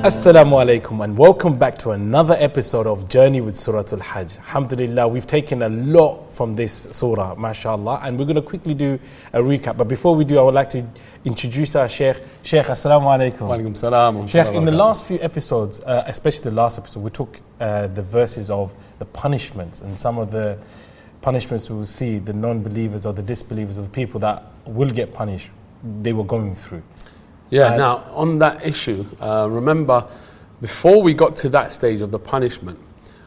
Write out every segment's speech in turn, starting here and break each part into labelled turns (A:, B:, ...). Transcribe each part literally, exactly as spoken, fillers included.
A: Assalamu alaikum and welcome back to another episode of Journey with Surah Al-Hajj. Alhamdulillah, we've taken a lot from this surah, mashallah, and we're going to quickly do a recap. But before we do, I would like to introduce our Sheikh. Sheikh, assalamu alaikum.
B: Wa alaikum salam.
A: Sheikh, in the last few episodes, uh, especially the last episode, we took uh, the verses of the punishments and some of the punishments we will see the non-believers or the disbelievers or the people that will get punished, they were going through.
B: Yeah,
A: Uh,
B: now on that issue, uh, remember, before we got to that stage of the punishment,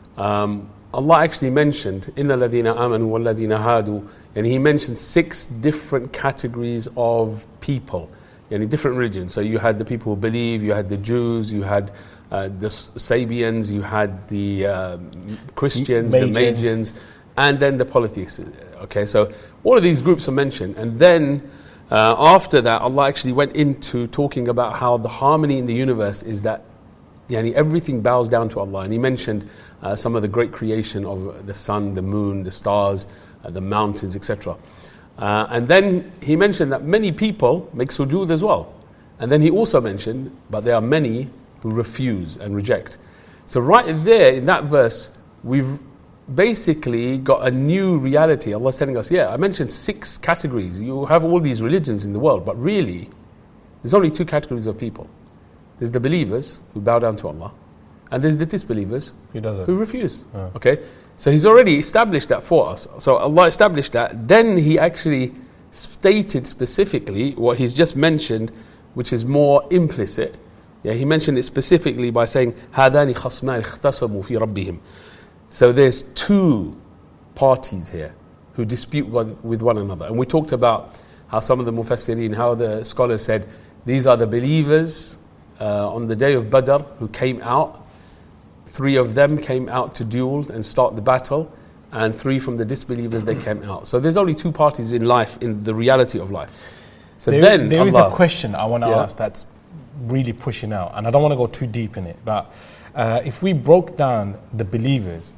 B: um, Allah actually mentioned, Inna ladina amanu wal ladina hadu, and He mentioned six different categories of people in different religions. So you had the people who believe, you had the Jews, you had uh, the Sabians, you had the uh, Christians,
A: Magians.
B: the Magians, and then the polytheists. Okay, so all of these groups are mentioned, and then Uh, after that, Allah actually went into talking about how the harmony in the universe is that yani, everything bows down to Allah. And He mentioned uh, some of the great creation of the sun, the moon, the stars, uh, the mountains, et cetera. Uh, and then He mentioned that many people make sujood as well. And then He also mentioned, but there are many who refuse and reject. So right there in that verse, we've basically got a new reality. Allah's telling us, yeah, I mentioned six categories. You have all these religions in the world, but really, there's only two categories of people. There's the believers who bow down to Allah, and there's the disbelievers
A: Who doesn't?
B: who refuse.
A: Oh.
B: Okay? So He's already established that for us. So Allah established that. Then He actually stated specifically what He's just mentioned, which is more implicit. Yeah, He mentioned it specifically by saying, هَذَانِ خَصْمَانِ اخْتَصَمُوا فِي رَبِّهِمْ. So there's two parties here who dispute one, with one another. And we talked about how some of the mufassirin, how the scholars said, these are the believers uh, on the day of Badr who came out. Three of them came out to duel and start the battle, and three from the disbelievers, they came out. So there's only two parties in life, in the reality of life. So
A: there,
B: then
A: there
B: Allah,
A: is a question I want to
B: Yeah.
A: ask that's really pushing out, and I don't want to go too deep in it, but uh, if we broke down the believers,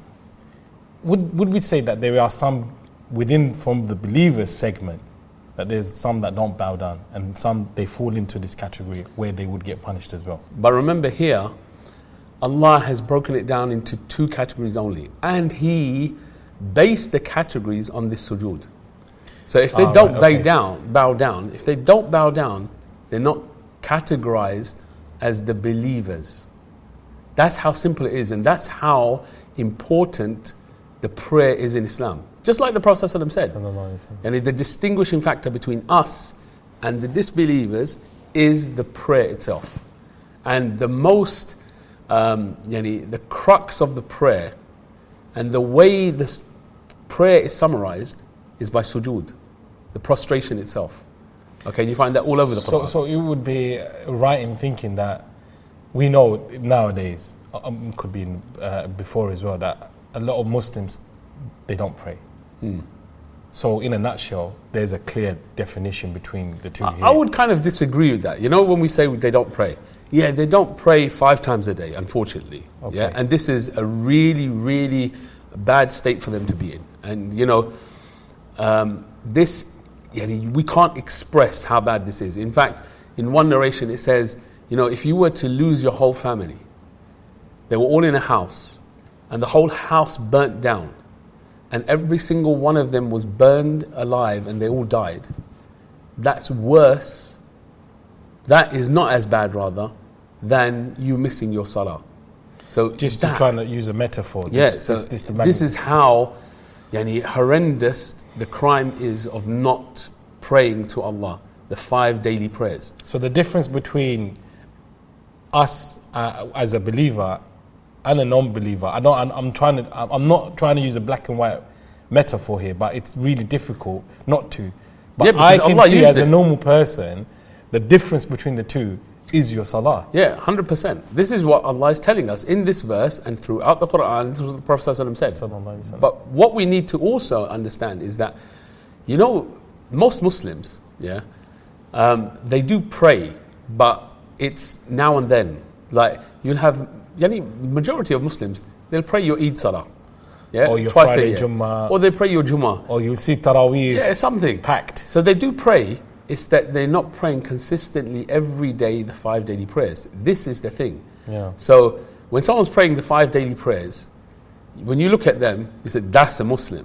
A: would would we say that there are some within from the believers segment, that there's some that don't bow down and some they fall into this category where they would get punished as well?
B: But remember here, Allah has broken it down into two categories only, and He based the categories on this sujood. So if they
A: Ah,
B: don't
A: right, okay.
B: bow down, bow down, if they don't bow down, they're not categorized as the believers. That's how simple it is, and that's how important the prayer is in Islam. Just like the Prophet ﷺ said, and the distinguishing factor between us and the disbelievers is the prayer itself. And the most, um, yani, the crux of the prayer and the way the prayer is summarized is by sujood, the prostration itself. Okay, you find that all over the
A: So,
B: Quran.
A: so you would be right in thinking that we know nowadays, um, could be in, uh, before as well, that a lot of Muslims, they don't pray.
B: Hmm.
A: So in a nutshell, there's a clear definition between the two
B: I,
A: here.
B: I would kind of disagree with that. You know, when we say they don't pray, yeah, they don't pray five times a day, unfortunately.
A: Okay.
B: Yeah, and this is a really, really bad state for them to be in. And you know, um, this, yeah, we can't express how bad this is. In fact, in one narration it says, you know, if you were to lose your whole family, they were all in a house, and the whole house burnt down, and every single one of them was burned alive and they all died. That's worse. That is not as bad, rather, than you missing your salah. So
A: Just
B: that,
A: to try to use a metaphor.
B: yeah,
A: this,
B: so
A: this, this, the
B: this is how yani, horrendous the crime is of not praying to Allah, the five daily prayers.
A: So the difference between us uh, as a believer and a non-believer, I don't. I'm, I'm trying to. I'm not trying to use a black and white metaphor here, but it's really difficult not to. But
B: Yeah, because
A: I can
B: Allah
A: see
B: used
A: as a
B: it.
A: normal person, the difference between the two is your salah.
B: Yeah, one hundred percent. This is what Allah is telling us in this verse and throughout the Quran. This is what the Prophet ﷺ said.
A: Sallallahu alaihi wasallam.
B: But what we need to also understand is that, you know, most Muslims, yeah, um, they do pray, but it's now and then. Like, you'll have, yani, majority of Muslims, they'll pray your Eid Salah. Yeah,
A: Or your
B: twice
A: Friday
B: a year.
A: Jummah.
B: Or they pray your Jummah.
A: Or you'll see Taraweeh is
B: Yeah, something.
A: packed.
B: So they do pray. It's that they're not praying consistently every day the five daily prayers. This is the thing.
A: Yeah.
B: So when someone's praying the five daily prayers, when you look at them, you say, that's a Muslim.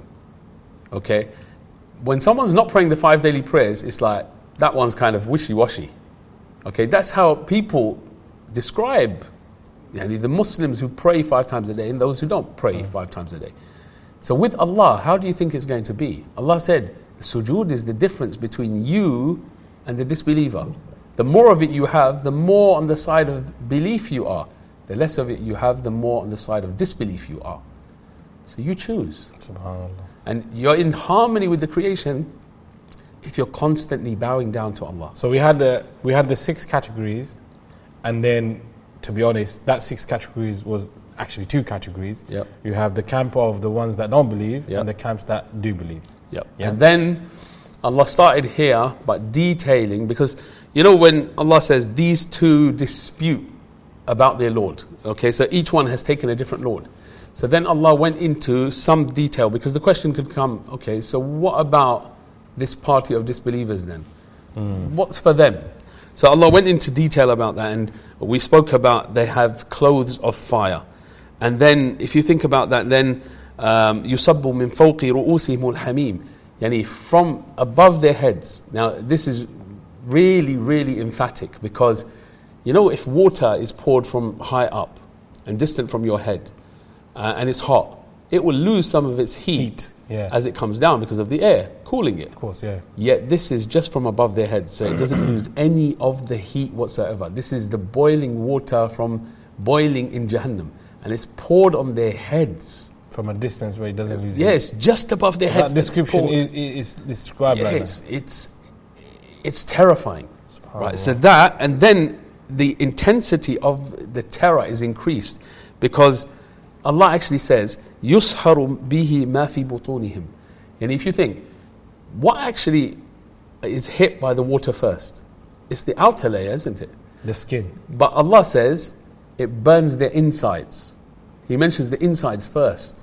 B: Okay? When someone's not praying the five daily prayers, it's like, that one's kind of wishy-washy. Okay? That's how people describe yani, the Muslims who pray five times a day and those who don't pray mm. five times a day. So with Allah, how do you think it's going to be? Allah said, the sujood is the difference between you and the disbeliever. The more of it you have, the more on the side of belief you are. The less of it you have, the more on the side of disbelief you are. So you choose.
A: SubhanAllah.
B: And you're in harmony with the creation if you're constantly bowing down to Allah.
A: So we had the we had the six categories, and then, to be honest, that six categories was actually two categories.
B: Yep.
A: You have the camp of the ones that don't believe,
B: yep.
A: and the camps that do believe.
B: Yep.
A: Yep.
B: And then Allah started here by detailing, because you know when Allah says these two dispute about their Lord, okay, so each one has taken a different Lord. So then Allah went into some detail, because the question could come, okay, so what about this party of disbelievers then? Mm. What's for them? So Allah went into detail about that, and we spoke about they have clothes of fire. And then if you think about that, then يُصَبُّ مِنْ فَوْقِ رُؤُوسِهِمُ الْحَمِيمِ, yani from above their heads. Now this is really, really emphatic, because you know if water is poured from high up and distant from your head, uh, and it's hot, it will lose some of its heat,
A: Heat, yeah.
B: as it comes down because of the air cooling it.
A: Of course, yeah.
B: Yet this is just from above their heads, so it doesn't lose any of the heat whatsoever. This is the boiling water from boiling in Jahannam, and it's poured on their heads.
A: From a distance where it doesn't lose
B: Yes,
A: heat.
B: just above their heads.
A: That description is, is described like
B: Yes,
A: that.
B: it's, it's terrifying. Right,
A: SubhanAllah.
B: so that, and then the intensity of the terror is increased, because Allah actually says, يُسْحَرُ بِهِ مَا فِي بُطُونِهِمْ. And if you think, what actually is hit by the water first? It's the outer layer, isn't it?
A: The skin.
B: But Allah says, it burns their insides. He mentions the insides first.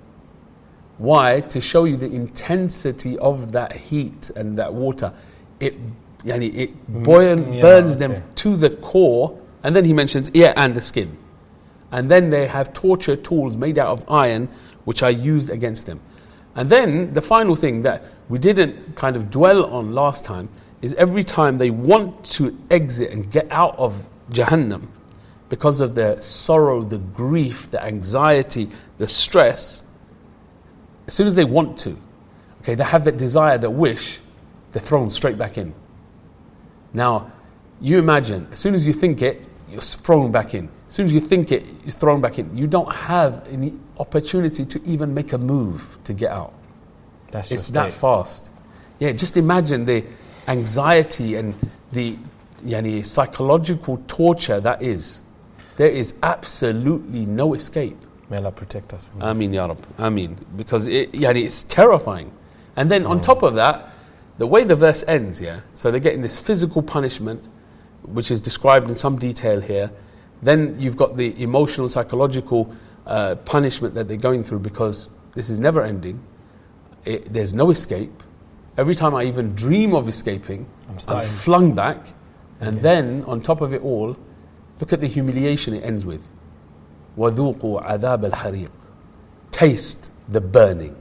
B: Why? To show you the intensity of that heat and that water. It, yani it boil,
A: mm, yeah,
B: burns them
A: okay.
B: to the core, and then he mentions ear and the skin. And then they have torture tools made out of iron, which are used against them. And then the final thing that we didn't kind of dwell on last time is every time they want to exit and get out of Jahannam, because of the sorrow, the grief, the anxiety, the stress, as soon as they want to, okay, they have that desire, that wish, they're thrown straight back in. Now, you imagine, as soon as you think it, you're thrown back in. As soon as you think it, you're thrown back in. You don't have any opportunity to even make a move to get out.
A: That's
B: it's
A: just
B: that
A: it.
B: fast. Yeah, just imagine the anxiety and the yani, psychological torture that is. There is absolutely no escape.
A: May Allah protect us from this.
B: Ameen, Ya Rab. Ameen. Because it, yani, it's terrifying. And then on top of that, the way the verse ends, yeah, so they're getting this physical punishment, which is described in some detail here. Then you've got the emotional, psychological uh, punishment that they're going through, because this is never ending. It, there's no escape. Every time I even dream of escaping, I'm, I'm flung back. And yeah. then, on top of it all, look at the humiliation it ends with. وَذُوقُوا عَذَابَ الْحَرِيقِ. Taste the burning.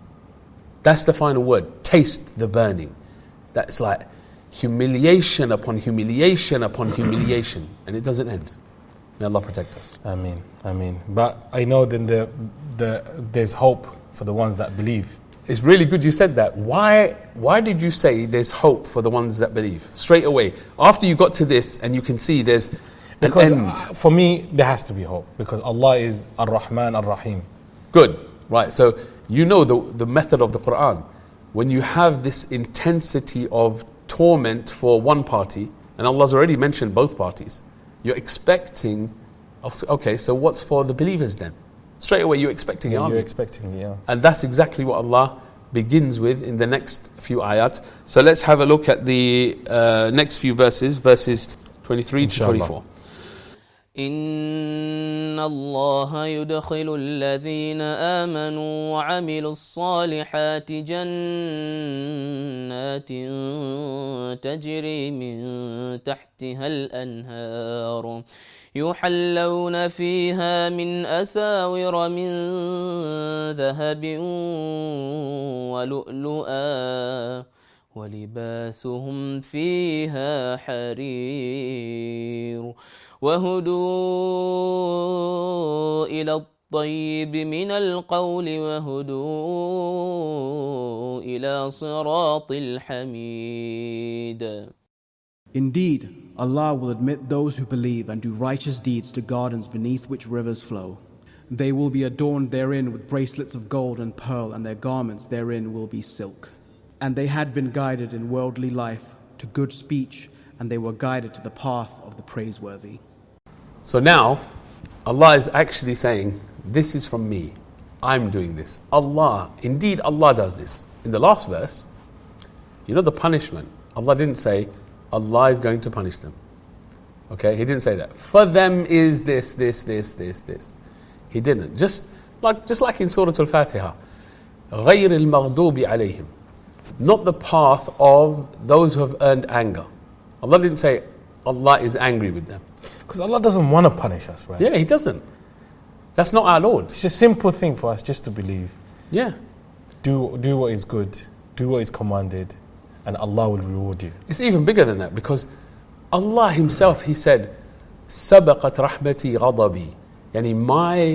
B: That's the final word. Taste the burning. That's like humiliation upon humiliation upon humiliation. And it doesn't end. May Allah protect us.
A: Ameen, Ameen. But I know then the, the, there's hope for the ones that believe.
B: It's really good you said that. Why, why did you say there's hope for the ones that believe? Straight away. After you got to this and you can see there's an
A: because
B: end.
A: Uh, for me, there has to be hope. Because Allah is Ar-Rahman Ar-Rahim.
B: Good. Right. So you know the, the method of the Quran. When you have this intensity of torment for one party, and Allah's already mentioned both parties, you're expecting, okay, so what's for the believers then? Straight away you're expecting
A: Yeah,
B: it, aren't
A: you're
B: you?
A: expecting, yeah.
B: And that's exactly what Allah begins with in the next few ayat. So let's have a look at the uh, next few verses, verses twenty-three
A: Inshallah.
B: to twenty-four.
C: إن الله يدخل الذين آمنوا وعملوا الصالحات جنات تجري من تحتها الأنهار يحلون فيها من أساور من ذهب ولؤلؤا ولباسهم فيها حرير وهدوا إلى الطيب من القول وهدوا إلى صراط الحميد.
D: Indeed, Allah will admit those who believe and do righteous deeds to gardens beneath which rivers flow. They will be adorned therein with bracelets of gold and pearl, and their garments therein will be silk. And they had been guided in worldly life to good speech, and they were guided to the path of the praiseworthy.
B: So now, Allah is actually saying, this is from me. I'm doing this. Allah, indeed Allah does this. In the last verse, you know the punishment. Allah didn't say, Allah is going to punish them. Okay, He didn't say that. For them is this, this, this, this, this. He didn't. Just like, just like in Surah Al-Fatiha. غَيْرِ الْمَغْضُوبِ عَلَيْهِمْ. Not the path of those who have earned anger. Allah didn't say Allah is angry with them.
A: Because Allah doesn't want to punish us, right?
B: Yeah, He doesn't. That's not our Lord.
A: It's a simple thing for us just to believe.
B: Yeah.
A: Do, do what is good, do what is commanded, and Allah will reward you.
B: It's even bigger than that, because Allah Himself, He said, سَبَقَتْ رَحْمَتِي غَضَبِي. Yani my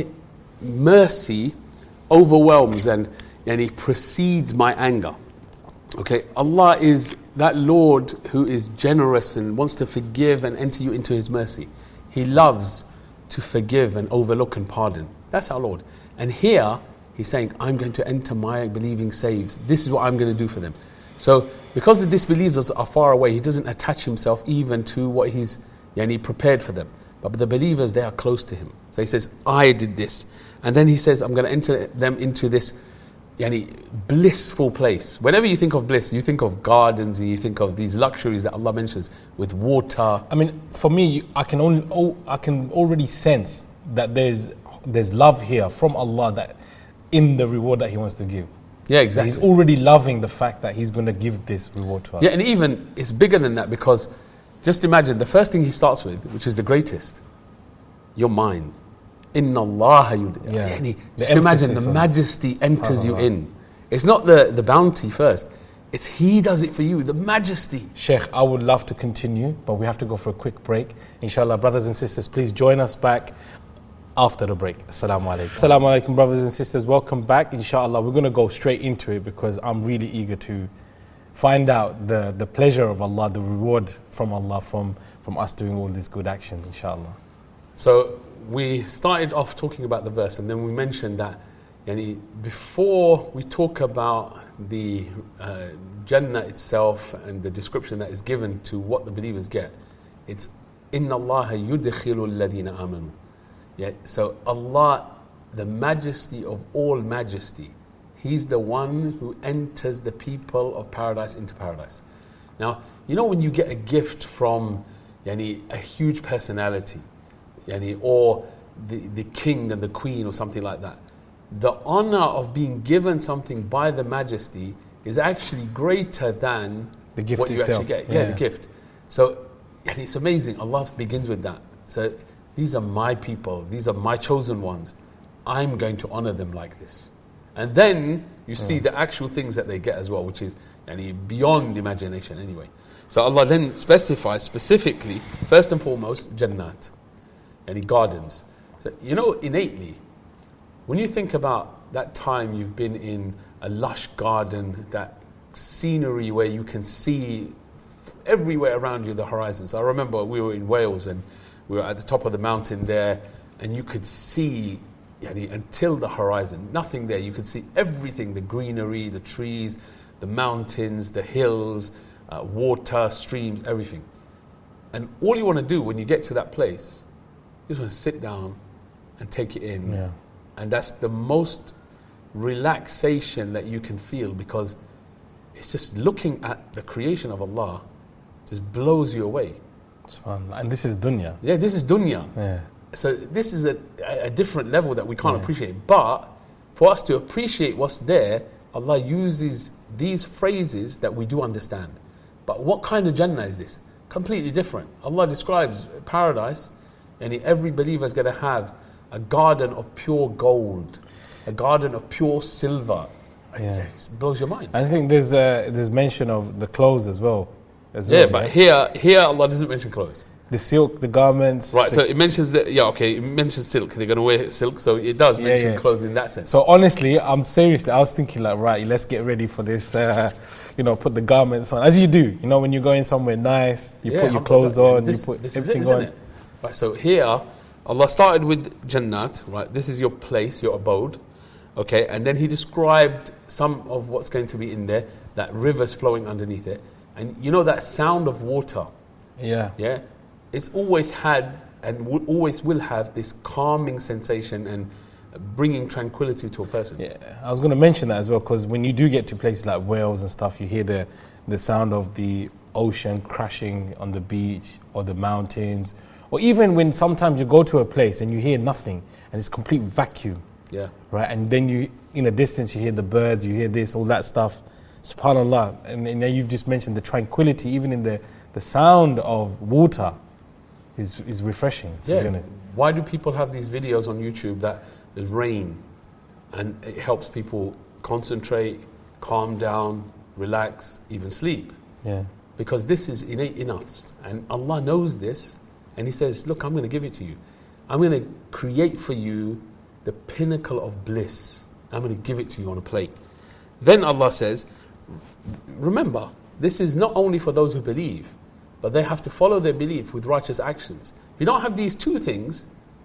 B: mercy overwhelms and yani precedes my anger. Okay, Allah is that Lord who is generous and wants to forgive and enter you into His mercy. He loves to forgive and overlook and pardon. That's our Lord. And here, He's saying, I'm going to enter my believing saves. This is what I'm going to do for them. So, because the disbelievers are far away, He doesn't attach Himself even to what He's yani, prepared for them. But the believers, they are close to Him. So He says, I did this. And then He says, I'm going to enter them into this yani, blissful place. Whenever you think of bliss, you think of gardens and you think of these luxuries that Allah mentions with water.
A: I mean, for me, I can only, oh, I can already sense that there's there's love here from Allah that in the reward that He wants to give.
B: Yeah, exactly.
A: He's already loving the fact that He's going to give this reward to us.
B: Yeah, and even it's bigger than that, because just imagine the first thing He starts with, which is the greatest, your mind. Inna Allah yud.
A: Yeah.
B: Yani, just imagine the majesty enters you in. It's not the, the bounty first. It's He does it for you, the majesty.
A: Sheikh, I would love to continue, but we have to go for a quick break. Inshallah, brothers and sisters, please join us back after the break. Assalamu alaikum. Assalamu alaikum, brothers and sisters. Welcome back. Inshallah, we're going to go straight into it because I'm really eager to find out the, the pleasure of Allah, the reward from Allah from, from us doing all these good actions, inshallah.
B: So, we started off talking about the verse, and then we mentioned that yani, before we talk about the uh, Jannah itself and the description that is given to what the believers get, it's Inna Allah yudkhilu alladhina amanu. Yeah, so Allah, the majesty of all majesty, He's the one who enters the people of paradise into paradise. Now, you know when you get a gift from yani, a huge personality, yani, or the, the king and the queen or something like that, the honor of being given something by the majesty is actually greater than
A: the gift
B: what you
A: itself.
B: actually get.
A: Yeah.
B: yeah, the gift. So yani, it's amazing. Allah begins with that. So these are my people. These are my chosen ones. I'm going to honor them like this. And then you see
A: yeah.
B: the actual things that they get as well, which is yani, beyond imagination anyway. So Allah then specifies specifically, first and foremost, Jannat. Any gardens. So, you know, innately, when you think about that time you've been in a lush garden, that scenery where you can see everywhere around you the horizon. So I remember we were in Wales and we were at the top of the mountain there, and you could see yani, until the horizon, nothing there. You could see everything, the greenery, the trees, the mountains, the hills, uh, water, streams, everything. And all you want to do when you get to that place, you just want to sit down and take it in.
A: Yeah.
B: And that's the most relaxation that you can feel, because it's just looking at the creation of Allah just blows you away.
A: SubhanAllah. And this is dunya.
B: Yeah, this is dunya.
A: Yeah.
B: So this is a, a different level that we can't
A: Yeah.
B: appreciate. But for us to appreciate what's there, Allah uses these phrases that we do understand. But what kind of Jannah is this? Completely different. Allah describes paradise, and every believer is going to have a garden of pure gold, a garden of pure silver.
A: Yeah.
B: It blows your mind.
A: And I think there's uh, there's mention of the clothes as well. As
B: Yeah,
A: well,
B: but here, here Allah doesn't mention clothes.
A: the silk, the garments.
B: Right,
A: the-
B: so it mentions that, yeah, okay, it mentions silk. They're going to wear silk, so it does
A: Yeah,
B: mention
A: yeah.
B: clothes in that sense.
A: So honestly, I'm seriously, I was thinking like, right, let's get ready for this, uh, you know, put the garments on. As you do, you know, when you're going somewhere nice, you
B: Yeah,
A: put your
B: alhamdulillah.
A: clothes
B: Yeah,
A: on,
B: this,
A: you put
B: this is it,
A: everything
B: isn't
A: on.
B: it? Right, so here, Allah started with Jannat, right? This is your place, your abode, okay? And then He described some of what's going to be in there, that rivers flowing underneath it. And you know that sound of water,
A: Yeah.
B: yeah? It's always had and will, always will have this calming sensation and bringing tranquility to a person.
A: Yeah, I was going to mention that as well, because when you do get to places like Wales and stuff, you hear the the sound of the ocean crashing on the beach or the mountains, or even when sometimes you go to a place and you hear nothing and it's complete vacuum,
B: Yeah.
A: right? And then you, in the distance, you hear the birds, you hear this, all that stuff. SubhanAllah. And, and then you've just mentioned the tranquility, even in the, the sound of water is is refreshing, to be
B: Yeah.
A: honest.
B: Why do people have these videos on YouTube that there's rain and it helps people concentrate, calm down, relax, even sleep?
A: Yeah.
B: Because this is innate in us. And Allah knows this. And He says, look, I'm going to give it to you. I'm going to create for you the pinnacle of bliss. I'm going to give it to you on a plate. Then Allah says, remember, this is not only for those who believe, but they have to follow their belief with righteous actions. If you don't have these two things,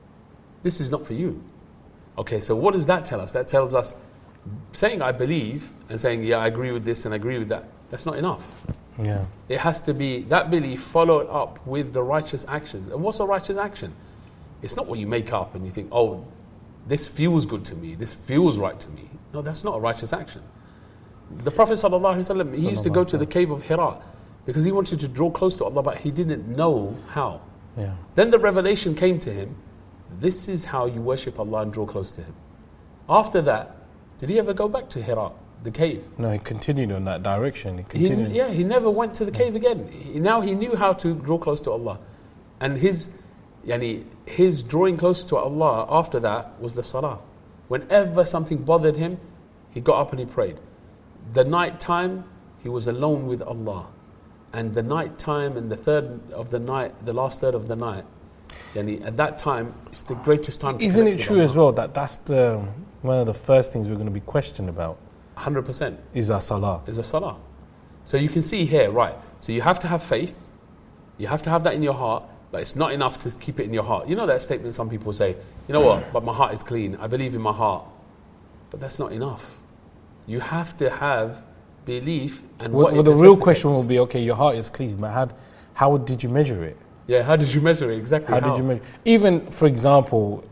B: this is not for you. Okay, so what does that tell us? That tells us saying I believe and saying, yeah, I agree with this and I agree with that, that's not enough.
A: Yeah.
B: It has to be that belief followed up with the righteous actions. And what's a righteous action? It's not what you make up and you think, oh, this feels good to me, this feels right to me. No, that's not a righteous action. The Prophet ﷺ, he used to go to the cave of Hira because he wanted to draw close to Allah, but he didn't know how.
A: Yeah.
B: Then the revelation came to him, this is how you worship Allah and draw close to Him. After that, did he ever go back to Hira, the cave?
A: No, he continued on that direction. He
B: He,
A: continued.
B: yeah, he never went to the cave again. He, now he knew how to draw close to Allah. And his, yani, his drawing closer to Allah after that was the salah. Whenever something bothered him, he got up and he prayed. The night time, he was alone with Allah. And the night time and the third of the night, the last third of the night, yani, at that time, it's the greatest time to
A: Isn't
B: connect
A: it
B: with
A: true
B: Allah.
A: as well that that's the one of the first things we're going to be questioned about
B: one hundred percent.
A: is our salah?
B: Is a salah. So you can see here, right, so you have to have faith, you have to have that in your heart, but it's not enough to keep it in your heart. You know that statement some people say, you know what, but my heart is clean, I believe in my heart. But that's not enough. You have to have belief and
A: Well,
B: what
A: well,
B: it
A: the real question
B: necessitates.
A: will be, okay, your heart is clean, but how, how did you measure it?
B: Yeah, how did you measure it exactly?
A: How, did you measure? Even, for example,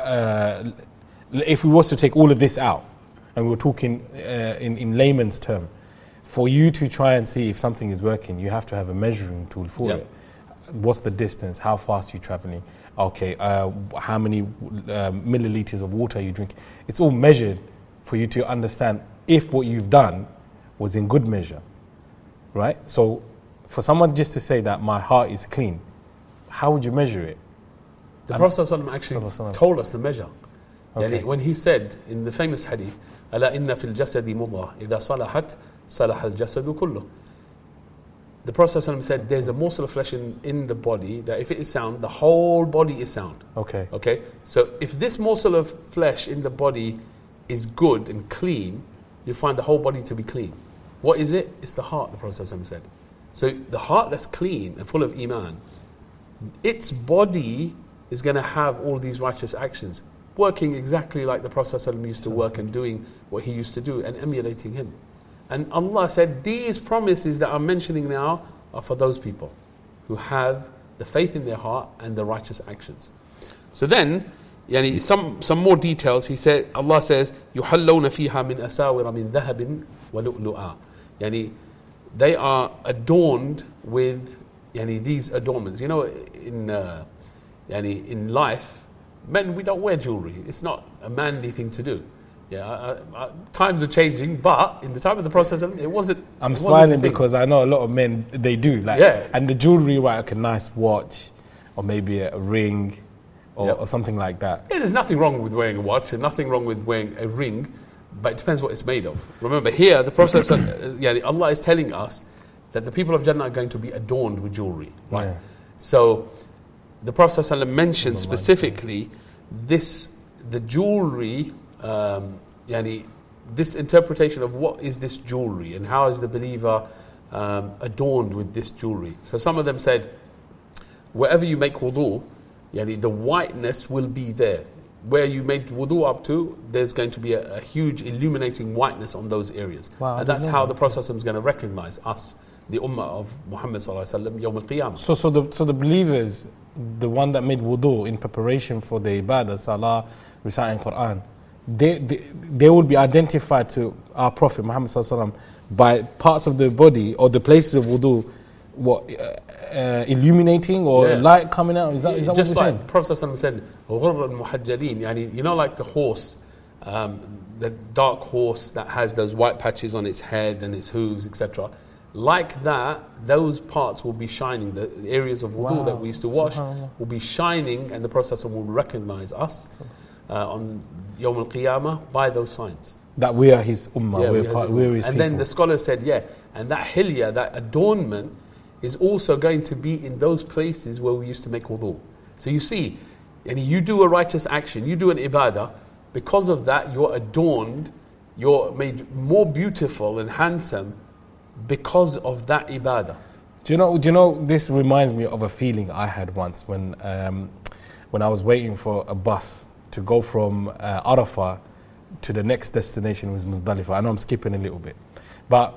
A: uh, if we was to take all of this out, and we're talking uh, in, in layman's term, for you to try and see if something is working, you have to have a measuring tool for
B: Yep.
A: it. What's the distance? How fast are you traveling? Okay, uh, how many uh, milliliters of water are you drinking? It's all measured for you to understand if what you've done was in good measure, right? So for someone just to say that my heart is clean, how would you measure it?
B: The
A: And-
B: Prophet ﷺ actually
A: Sallallahu
B: told us the measure.
A: Okay.
B: Yani when he said in the famous hadith, أَلَا إِنَّ فِي الْجَسَدِ مُضْغَةً إِذَا صَلَحَتْ صَلَحَ الْجَسَدُ كُلُّهُ. The Prophet ﷺ said there's a morsel of flesh in, in the body that if it is sound, the whole body is sound.
A: Okay.
B: Okay? So if this morsel of flesh in the body is good and clean, you find the whole body to be clean. What is it? It's the heart, the Prophet ﷺ said. So the heart that's clean and full of iman, its body is going to have all these righteous actions, working exactly like the Prophet ﷺ used to work and doing what he used to do and emulating him. And Allah said, these promises that I'm mentioning now are for those people who have the faith in their heart and the righteous actions. So then, yani, some, some more details, he said, Allah says, يُحَلَّوْنَ فِيهَا مِنْ أَسَاوِرَ مِنْ ذَهَبٍ وَلُؤْلُؤًا. Yani, they are adorned with yani, these adornments. You know, in uh, yani, in life, men, we don't wear jewelry. It's not a manly thing to do. Yeah, uh, uh, times are changing, but in the time of the Prophet, it wasn't.
A: I'm
B: it
A: smiling
B: wasn't
A: because I know a lot of men, they do. Like,
B: yeah.
A: And the jewelry, right, like a nice watch or maybe a, a ring or,
B: Yep.
A: or something like that.
B: Yeah, there's nothing wrong with wearing a watch. There's nothing wrong with wearing a ring, but it depends what it's made of. Remember, here, the Prophet, uh, yeah, Allah is telling us that the people of Jannah are going to be adorned with jewelry. Right?
A: Yeah.
B: So, the Prophet ﷺ mentioned specifically this, the jewelry, um, yani, this interpretation of what is this jewelry and how is the believer um, adorned with this jewelry. So some of them said, wherever you make wudu, yani, the whiteness will be there. Where you made wudu up to, there's going to be a, a huge illuminating whiteness on those areas.
A: Wow, I
B: and that's
A: didn't
B: how
A: know
B: the
A: that.
B: Prophet ﷺ is going to recognize us, the ummah of Muhammad sallallahu alaihi wasallam, Yawm al-Qiyamah.
A: So, so the so the believers, the one that made wudu in preparation for the ibadah, salah, reciting Quran, they, they they will be identified to our Prophet Muhammad sallallahu alaihi wasallam by parts of the body or the places of wudu, what uh, uh, illuminating or
B: Yeah.
A: light coming out. Is that, is that
B: Just
A: what you're
B: like
A: saying?
B: Prophet ﷺ said, غُرًّا مُحَجَّلِينَ, yani, you know, like the horse, um, the dark horse that has those white patches on its head and its hooves, et cetera. Like that, those parts will be shining. The areas of wudu
A: Wow.
B: that we used to wash
A: Subhanallah.
B: will be shining, and the Prophet ﷺ will recognize us uh, on Yawm al-Qiyamah by those signs.
A: That we are his ummah,
B: Yeah,
A: we're,
B: we has
A: part,
B: it.
A: we're his
B: and
A: people.
B: then the scholar said, yeah, and that hilya, that adornment, is also going to be in those places where we used to make wudu. So you see, and you do a righteous action, you do an ibadah, because of that you're adorned, you're made more beautiful and handsome because of that ibadah.
A: Do you know? Do you know? This reminds me of a feeling I had once when um, when I was waiting for a bus to go from uh, Arafah to the next destination, was Muzdalifah. I know I'm skipping a little bit, but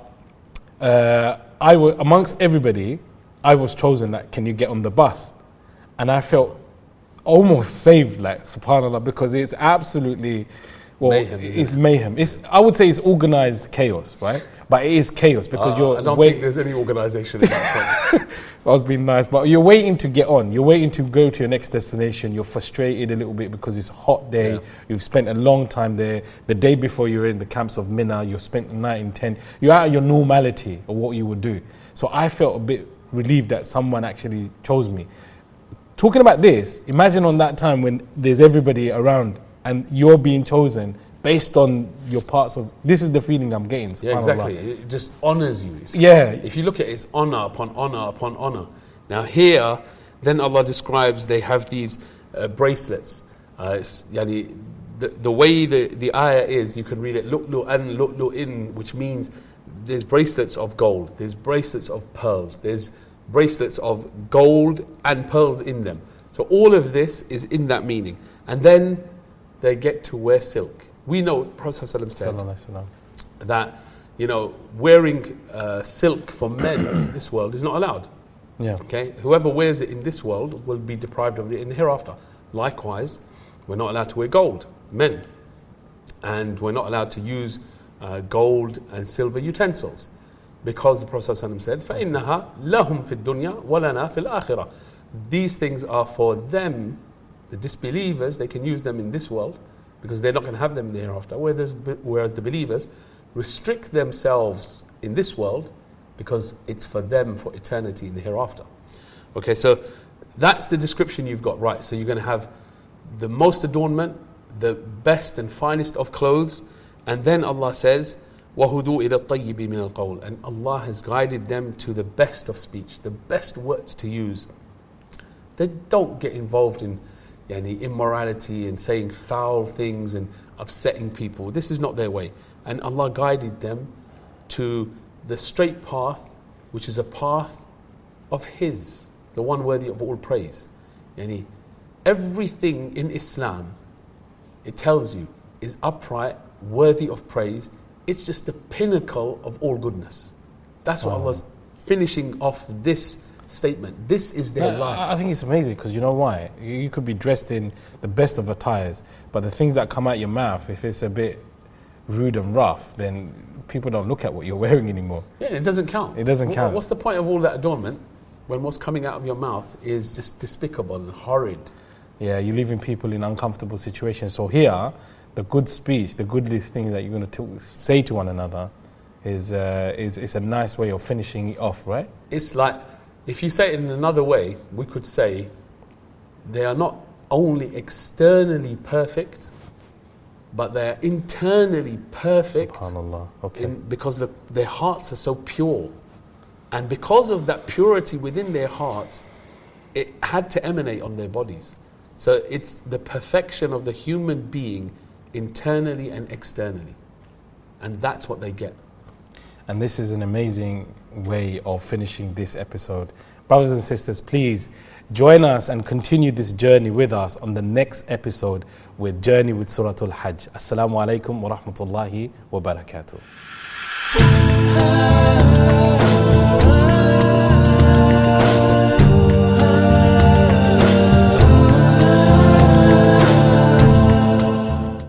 A: uh, I w- amongst everybody, I was chosen. That can you get on the bus? And I felt almost saved, like subhanallah, because it's absolutely well,
B: Mayhem, isn't
A: it's
B: it?
A: mayhem. It's I would say it's organized chaos, right? But it is chaos because
B: Uh,
A: you're
B: I don't
A: wait-
B: think there's any organisation in that point.
A: I was being nice, but you're waiting to get on. You're waiting to go to your next destination. You're frustrated a little bit because it's a hot day.
B: Yeah.
A: You've spent a long time there. The day before you're in the camps of Mina, you spent a night in tent. You're out of your normality of what you would do. So I felt a bit relieved that someone actually chose me. Talking about this, imagine on that time when there's everybody around and you're being chosen based on your parts of. This is the feeling I'm getting.
B: Yeah,
A: subhanallah.
B: exactly. It just honours you. It's-
A: Yeah.
B: If you look at it, it's honour upon honour upon honour. Now here, then Allah describes they have these uh, bracelets. Uh, it's, yani, the, the way the, the ayah is, you can read it, lu'lu'an lu'lu'in, which means there's bracelets of gold, there's bracelets of pearls, there's bracelets of gold and pearls in them. So all of this is in that meaning. And then they get to wear silk. We know Prophet ﷺ said
A: Sallallahu alaihi wasallam.
B: that, you know, wearing uh, silk for men in this world is not allowed.
A: Yeah.
B: Okay, whoever wears it in this world will be deprived of it in the hereafter. Likewise, we're not allowed to wear gold, men, and we're not allowed to use uh, gold and silver utensils, because the Prophet ﷺ said, فَإِنَّهَا لَهُمْ فِي الدُّنْيَا وَلَنَا فِي الْآخِرَةِ. These things are for them, the disbelievers. They can use them in this world because they're not going to have them in the hereafter. Whereas, whereas the believers restrict themselves in this world because it's for them for eternity in the hereafter. Okay, so that's the description you've got right. So you're going to have the most adornment, the best and finest of clothes, and then Allah says, وَهُدُوا إِلَى الطَّيِّبِ مِنَ الْقَوْلِ, and Allah has guided them to the best of speech, the best words to use. They don't get involved in yani, immorality and saying foul things and upsetting people. This is not their way. And Allah guided them to the straight path, which is a path of His, the one worthy of all praise. Yani, everything in Islam, it tells you, is upright, worthy of praise. It's just the pinnacle of all goodness. That's what Allah's finishing off this statement. This is their
A: Yeah,
B: life.
A: I I think it's amazing because you know why? You you could be dressed in the best of attires, but the things that come out your mouth, if it's a bit rude and rough, then people don't look at what you're wearing anymore.
B: Yeah, it doesn't count.
A: It doesn't
B: Wh-
A: count.
B: What's the point of all that adornment when what's coming out of your mouth is just despicable and horrid.
A: Yeah, you're leaving people in uncomfortable situations. So here, the good speech, the good things that you're going to say to one another is, uh, is, is a nice way of finishing it off, right?
B: It's like, if you say it in another way, we could say they are not only externally perfect, but they're internally perfect.
A: SubhanAllah. Okay.
B: In, because the, their hearts are so pure. And because of that purity within their hearts, it had to emanate on their bodies. So it's the perfection of the human being internally and externally. And that's what they get.
A: And this is an amazing way of finishing this episode. Brothers and sisters, please join us and continue this journey with us on the next episode with Journey with Surah Al-Hajj. Assalamu alaikum wa rahmatullahi wa barakatuh.